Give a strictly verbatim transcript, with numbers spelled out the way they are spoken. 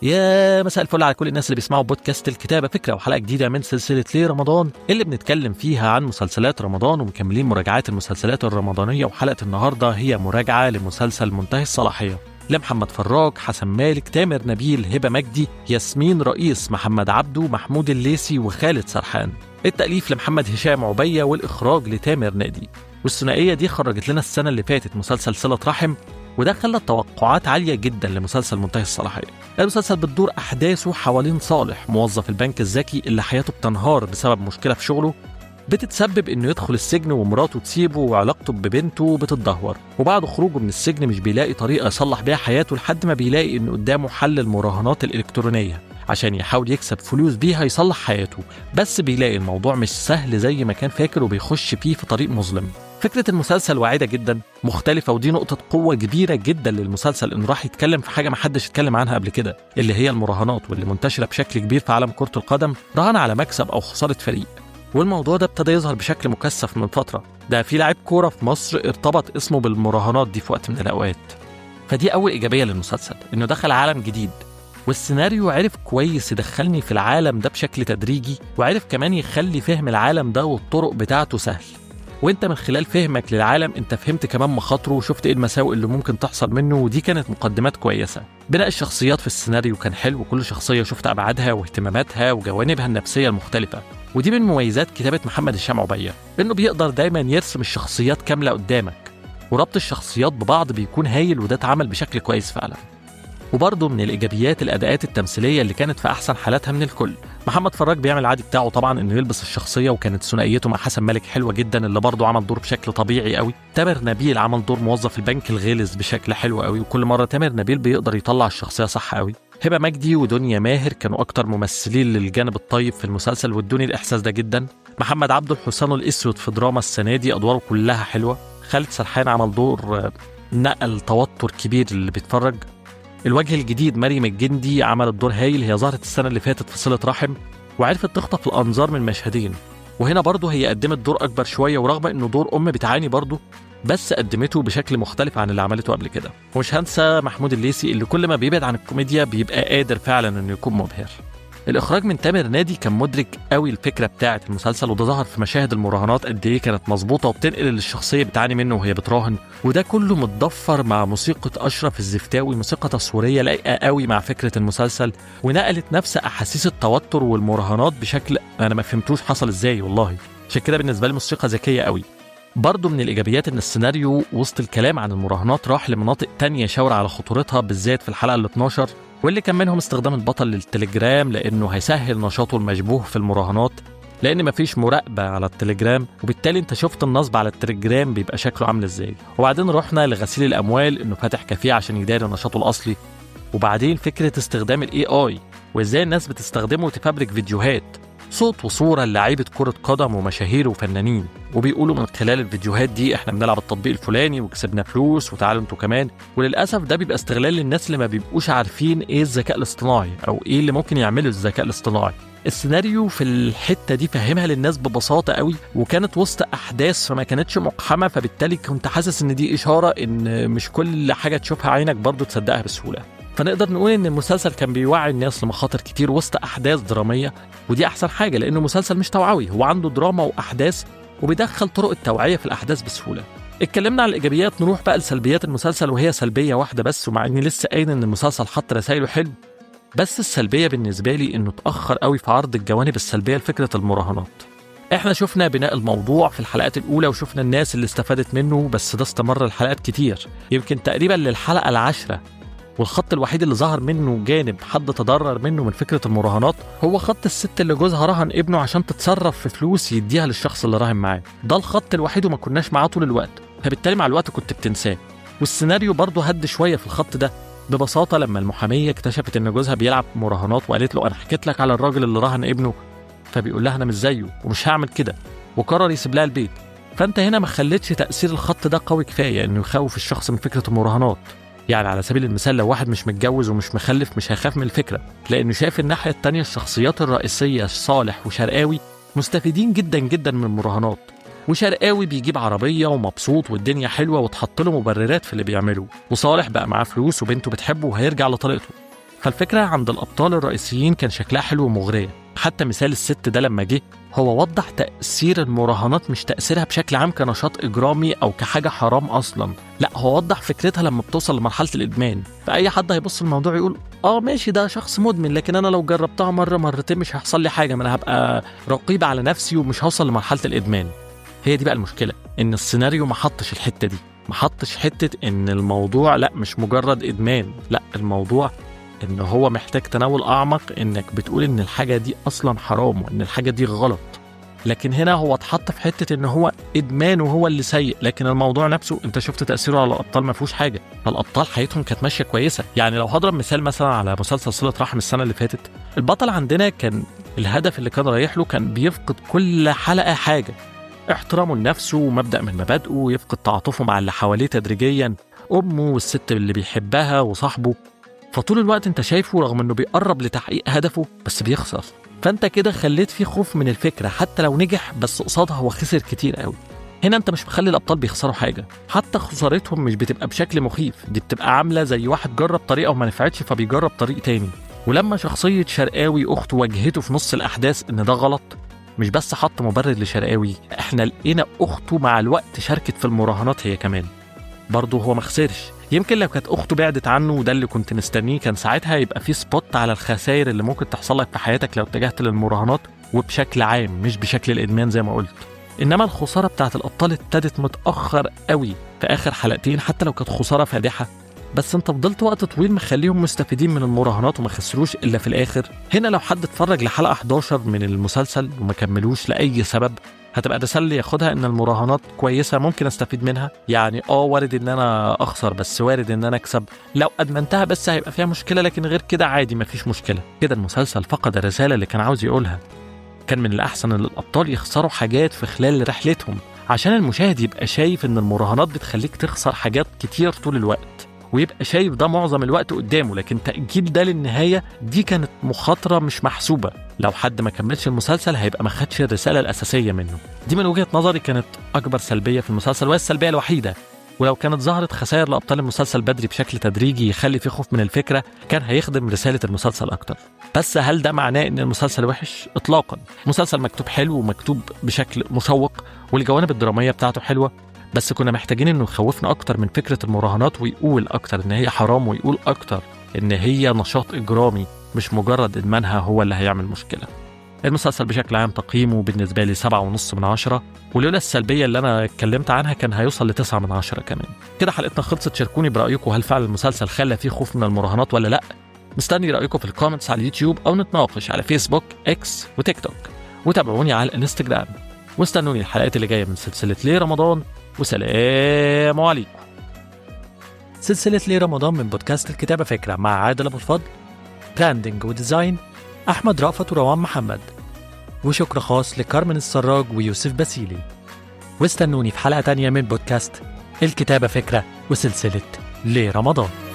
يا مساء الفل على كل الناس اللي بيسمعوا بودكاست الكتابة فكرة، وحلقة جديدة من سلسلة ليه رمضان اللي بنتكلم فيها عن مسلسلات رمضان ومكملين مراجعات المسلسلات الرمضانية. وحلقة النهاردة هي مراجعة لمسلسل منتهي الصلاحية لمحمد فراج، حسن مالك، تامر نبيل، هبة مجدي، ياسمين رئيس، محمد عبده، محمود الليثي، وخالد سرحان. التأليف لمحمد هشام عبية والإخراج لتامر نادي. والثنائية دي خرجت لنا السنة اللي فاتت مسلسل صلة رحم، وده خلى التوقعات عالية جدا لمسلسل منتهي الصلاحية. المسلسل بتدور أحداثه حوالين صالح، موظف البنك الذكي اللي حياته بتنهار بسبب مشكلة في شغله بتتسبب إنه يدخل السجن، ومراته تسيبه وعلاقته ببنته بتتدهور. وبعد خروجه من السجن مش بيلاقي طريقة يصلح بيها حياته لحد ما بيلاقي إنه قدامه حل المراهنات الإلكترونية عشان يحاول يكسب فلوس بيها يصلح حياته. بس بيلاقي الموضوع مش سهل زي ما كان فاكر، وبيخش فيه في طريق مظلم. فكرة المسلسل واعدة جدا، مختلفة، ودي نقطة قوة كبيرة جدا للمسلسل، إنه راح يتكلم في حاجة محدش اتكلم عنها قبل كده، اللي هي المراهنات، واللي منتشرة بشكل كبير في عالم كرة القدم، رهان على مكسب أو خسارة فريق. والموضوع ده ابتدى يظهر بشكل مكثف من فترة. ده في لاعب كورة في مصر ارتبط اسمه بالمراهنات دي في وقت من الأوقات. فدي أول إيجابية للمسلسل، إنه دخل عالم جديد، والسيناريو عرف كويس يدخلني في العالم ده بشكل تدريجي، وعرف كمان يخلي فهم العالم ده والطرق بتاعته سهل. وانت من خلال فهمك للعالم انت فهمت كمان مخاطره وشفت ايه المساوئ اللي ممكن تحصل منه، ودي كانت مقدمات كويسة. بناء الشخصيات في السيناريو كان حلو، وكل شخصية شفت أبعادها واهتماماتها وجوانبها النفسية المختلفة. ودي من مميزات كتابة محمد هشام عبية، انه بيقدر دايما يرسم الشخصيات كاملة قدامك، وربط الشخصيات ببعض بيكون هايل، وده اتعمل بشكل كويس فعلا. وبرضه من الإيجابيات الأداءات التمثيلية اللي كانت في أحسن حالاتها من الكل. محمد فراج بيعمل العادي بتاعه طبعا، إنه يلبس الشخصية، وكانت ثنائيته مع حسن مالك حلوة جدا اللي برضه عمل دور بشكل طبيعي قوي. تامر نبيل عمل دور موظف البنك الغلس بشكل حلو قوي، وكل مرة تامر نبيل بيقدر يطلع الشخصية صح قوي. هبة مجدي ودنيا ماهر كانوا أكتر ممثلين للجانب الطيب في المسلسل، وادوني الإحساس ده جدا. محمد عبده الحصان الأسود في دراما السنة دي أدواره كلها حلوة. خالد سرحان عمل دور نقل توتر كبير اللي بيتفرج. الوجه الجديد مريم الجندي عملت دور هايل، هي ظهرت السنة اللي فاتت في صلة رحم وعرفت تخطف الأنظار من مشهدين، وهنا برضه هي قدمت دور أكبر شوية، ورغم إنه دور أم بتعاني برضه بس قدمته بشكل مختلف عن اللي عملته قبل كده. ومش هنسى محمود الليثي اللي كل ما بيبعد عن الكوميديا بيبقى قادر فعلا إنه يكون مبهر. الإخراج من تامر نادي كان مدرك قوي الفكرة بتاعة المسلسل، وده ظهر في مشاهد المراهنات قد إيه كانت مظبوطة وبتنقل الشخصية بتعاني منه وهي بتراهن، وده كله متضفر مع موسيقى أشرف الزفتاوي، موسيقى تصويرية لايقة قوي مع فكرة المسلسل، ونقلت نفس أحاسيس التوتر والمراهنات بشكل أنا ما فهمتوش حصل إزاي والله. عشان كده بالنسبة لي موسيقى ذكية قوي. برضو من الإيجابيات إن السيناريو وسط الكلام عن المراهنات راح لمناطق تانية شاور على خطورتها، بالذات في الحلقة ال اتناشر، واللي كان منهم استخدام البطل للتليجرام لأنه هيسهل نشاطه المشبوه في المراهنات، لأن مفيش مراقبة على التليجرام، وبالتالي انت شفت النصب على التليجرام بيبقى شكله عامل ازاي. وبعدين رحنا لغسيل الأموال، إنه فاتح كافيه عشان يداري نشاطه الأصلي. وبعدين فكرة استخدام الاي اي وازاي الناس بتستخدمه تفبرك فيديوهات صوت وصورة للاعيبة كرة قدم ومشاهير وفنانين، وبيقولوا من خلال الفيديوهات دي احنا بنلعب التطبيق الفلاني وكسبنا فلوس وتعالوا انتوا كمان. وللأسف ده بيبقى استغلال للناس اللي ما بيبقوش عارفين ايه الذكاء الاصطناعي او ايه اللي ممكن يعمله الذكاء الاصطناعي. السيناريو في الحتة دي فهمها للناس ببساطة قوي، وكانت وسط أحداث فما كانتش مقحمة، فبالتالي كنت حاسس ان دي إشارة ان مش كل حاجة تشوفها عينك برضو تصدقها بسهولة. فنقدر نقول ان المسلسل كان بيوعي الناس لمخاطر كتير وسط احداث دراميه، ودي احسن حاجه لانه مسلسل مش توعوي، هو عنده دراما واحداث وبيدخل طرق التوعيه في الاحداث بسهوله. اتكلمنا عن الايجابيات، نروح بقى لسلبيات المسلسل، وهي سلبيه واحده بس، ومع اني لسه قايل ان المسلسل حط رسايله حلو، بس السلبيه بالنسبه لي انه اتاخر قوي في عرض الجوانب السلبيه لفكره المراهنات. احنا شفنا بناء الموضوع في الحلقات الاولى وشفنا الناس اللي استفادت منه، بس ده استمر الحلقات كتير، يمكن تقريبا للحلقه العاشره، والخط الوحيد اللي ظهر منه جانب حد تضرر منه من فكرة المراهنات هو خط الست اللي جوزها رهن ابنه عشان تتصرف في فلوس يديها للشخص اللي راهن معاه. ده الخط الوحيد وما كناش معاه طول الوقت، فبالتالي مع الوقت كنت بتنساه. والسيناريو برضه هد شوية في الخط ده ببساطة لما المحامية اكتشفت ان جوزها بيلعب مراهنات، وقالت له انا حكيت لك على الراجل اللي راهن ابنه، فبيقول لها انا مش زيه ومش هعمل كده، وقرر يسيب لها البيت. فانت هنا ما خليتش تأثير الخط ده قوي كفاية انه يخوف الشخص من فكرة المراهنات. يعني على سبيل المثال لو واحد مش متجوز ومش مخلف مش هيخاف من الفكرة، لأنه شايف الناحية التانية الشخصيات الرئيسية صالح وشرقاوي مستفيدين جدا جدا من المراهنات، وشرقاوي بيجيب عربية ومبسوط والدنيا حلوة وتحط له مبررات في اللي بيعمله، وصالح بقى معاه فلوس وبنته بتحبه وهيرجع لطريقته. فالفكرة عند الأبطال الرئيسيين كان شكلها حلو ومغرية. حتى مثال الست ده لما جه هو وضح تأثير المراهنات، مش تأثيرها بشكل عام كنشاط إجرامي أو كحاجة حرام أصلا، لا هو وضح فكرتها لما بتوصل لمرحلة الإدمان. فأي حد هيبص الموضوع يقول آه ماشي ده شخص مدمن، لكن أنا لو جربتها مرة مرتين مش هيحصل لي حاجة، ما أنا هبقى رقيب على نفسي ومش هوصل لمرحلة الإدمان. هي دي بقى المشكلة، إن السيناريو ما حطش الحتة دي، ما حطش حتة إن الموضوع لا مش مجرد إدمان، لا الموضوع إن هو محتاج تناول أعمق، إنك بتقول إن الحاجة دي أصلا حرام وإن الحاجة دي غلط. لكن هنا هو اتحط في حتة إن هو إدمان وهو اللي سيء، لكن الموضوع نفسه أنت شفت تأثيره على الأبطال ما فيهوش حاجة. فالأبطال حياتهم كانت ماشية كويسة. يعني لو هضرب مثال مثلا على مسلسل صلة رحم السنة اللي فاتت، البطل عندنا كان الهدف اللي كان رايح له كان بيفقد كل حلقة حاجة، احترامه لنفسه ومبدأ من مبادئه، يفقد تعاطفه مع اللي حواليه تدريجيا، أمه والست اللي بيحبها وصاحبه. فطول الوقت انت شايفه رغم انه بيقرب لتحقيق هدفه بس بيخسر. فانت كده خليت فيه خوف من الفكرة، حتى لو نجح بس قصادها هو خسر كتير قوي. هنا انت مش مخلي الابطال بيخسروا حاجة، حتى خسارتهم مش بتبقى بشكل مخيف، دي بتبقى عاملة زي واحد جرب طريقة وما نفعتش فبيجرب طريق تاني. ولما شخصية شرقاوي اخته واجهته في نص الاحداث ان ده غلط، مش بس حط مبرر لشرقاوي، احنا لقينا اخته مع الوقت شاركت في المراهنات هي كمان، برضه هو ما خسرش. يمكن لو كانت اخته بعدت عنه وده اللي كنت مستنيه، كان ساعتها يبقى في سبوت على الخسائر اللي ممكن تحصل لك في حياتك لو اتجهت للمراهنات، وبشكل عام مش بشكل الادمان زي ما قلت. انما الخساره بتاعت الابطال ابتدت متاخر قوي في اخر حلقتين، حتى لو كانت خساره فادحه، بس انت فضلت وقت طويل مخليهم مستفيدين من المراهنات وما خسروش الا في الاخر. هنا لو حد اتفرج لحلقه حداشر من المسلسل وما كملوش لاي سبب، هتبقى الرسالة اللي ياخدها ان المراهنات كويسة ممكن استفيد منها. يعني اه وارد ان انا اخسر بس وارد ان انا اكسب، لو ادمنتها بس هيبقى فيها مشكلة، لكن غير كده عادي مفيش مشكلة. كده المسلسل فقد الرسالة اللي كان عاوز يقولها. كان من الاحسن ان الابطال يخسروا حاجات في خلال رحلتهم، عشان المشاهد يبقى شايف ان المراهنات بتخليك تخسر حاجات كتير طول الوقت، ويبقى شايف ده معظم الوقت قدامه. لكن تأجيل ده للنهاية دي كانت مخاطرة مش محسوبة. لو حد ما كملش المسلسل هيبقى ما خدش الرسالة الأساسية منه. دي من وجهة نظري كانت أكبر سلبية في المسلسل، وهي السلبية الوحيدة. ولو كانت ظهرت خسائر لأبطال المسلسل بدري بشكل تدريجي يخلي فيه خوف من الفكرة، كان هيخدم رسالة المسلسل أكتر. بس هل ده معناه إن المسلسل وحش؟ إطلاقا. مسلسل مكتوب حلو ومكتوب بشكل مشوق، والجوانب الدرامية بتاعته حلوة، بس كنا محتاجين إنه يخوفنا أكتر من فكرة المراهنات، ويقول أكتر إن هي حرام، ويقول أكتر إن هي نشاط إجرامي مش مجرد إدمانها هو اللي هيعمل مشكلة. المسلسل بشكل عام تقييمه بالنسبة لي سبعة ونص من عشرة، ولولا السلبية اللي أنا اتكلمت عنها كان هيوصل لتسعة من عشرة كمان. كده حلقتنا خلصت. شاركوني برأيكم، هل فعلا المسلسل خلى فيه خوف من المراهنات ولا لأ؟ مستني رأيكم في الكومنتس على اليوتيوب أو نتناقش على فيسبوك، إكس وتيك توك، وتابعوني على الانستجرام، واستنوني الحلقات اللي جاية من سلسلة ليه رمضان، وسلام عليكم. سلسلة ليه رمضان من بودكاست الكتابة فكرة مع عادل أبو الفضل، براندنج وديزاين أحمد رأفت وروان محمد، وشكر خاص لكارمن السراج ويوسف باسيلي. واستنوني في حلقة تانية من بودكاست الكتابة فكرة وسلسلة ليه رمضان.